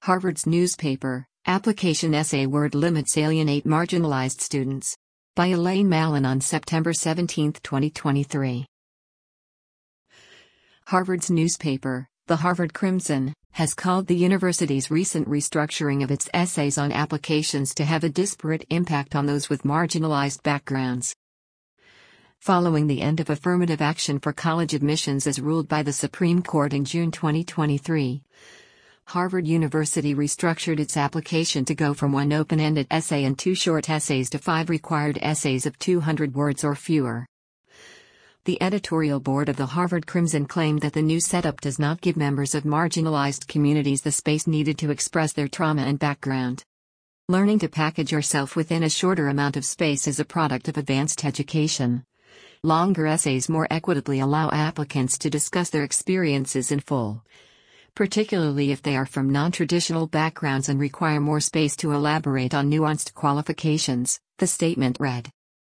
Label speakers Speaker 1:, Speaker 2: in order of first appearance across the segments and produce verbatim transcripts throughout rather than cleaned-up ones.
Speaker 1: Harvard's newspaper, Application Essay Word Limits Alienate Marginalized Students. By Elaine Mallon on September seventeenth, twenty twenty-three. Harvard's newspaper, the Harvard Crimson, has called the university's recent restructuring of its essays on applications to have a disparate impact on those with marginalized backgrounds. Following the end of affirmative action for college admissions as ruled by the Supreme Court in June twenty twenty-three, Harvard University restructured its application to go from one open-ended essay and two short essays to five required essays of two hundred words or fewer. The editorial board of the Harvard Crimson claimed that the new setup does not give members of marginalized communities the space needed to express their trauma and background. Learning to package yourself within a shorter amount of space is a product of advanced education. Longer essays more equitably allow applicants to discuss their experiences in full, particularly if they are from non-traditional backgrounds and require more space to elaborate on nuanced qualifications, the statement read.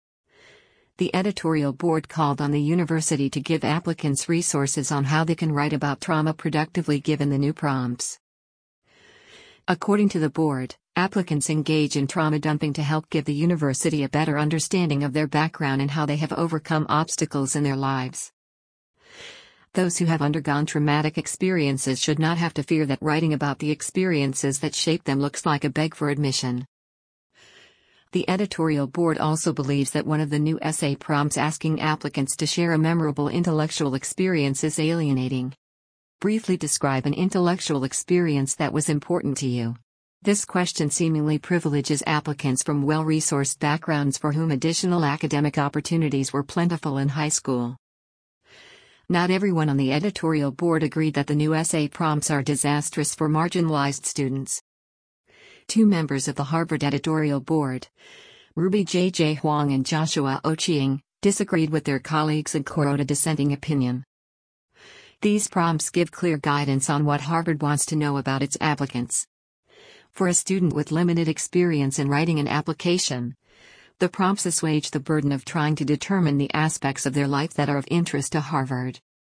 Speaker 1: The editorial board called on the university to give applicants resources on how they can write about trauma productively given the new prompts. According to the board, applicants engage in trauma dumping to help give the university a better understanding of their background and how they have overcome obstacles in their lives. Those who have undergone traumatic experiences should not have to fear that writing about the experiences that shape them looks like a beg for admission. The editorial board also believes that one of the new essay prompts asking applicants to share a memorable intellectual experience is alienating. Briefly describe an intellectual experience that was important to you. This question seemingly privileges applicants from well-resourced backgrounds for whom additional academic opportunities were plentiful in high school. Not everyone on the editorial board agreed that the new essay prompts are disastrous for marginalized students. Two members of the Harvard editorial board, Ruby J J Huang and Joshua Ochieng, disagreed with their colleagues and co-wrote a dissenting opinion. These prompts give clear guidance on what Harvard wants to know about its applicants. For a student with limited experience in writing an application, the prompts assuage the burden of trying to determine the aspects of their life that are of interest to Harvard.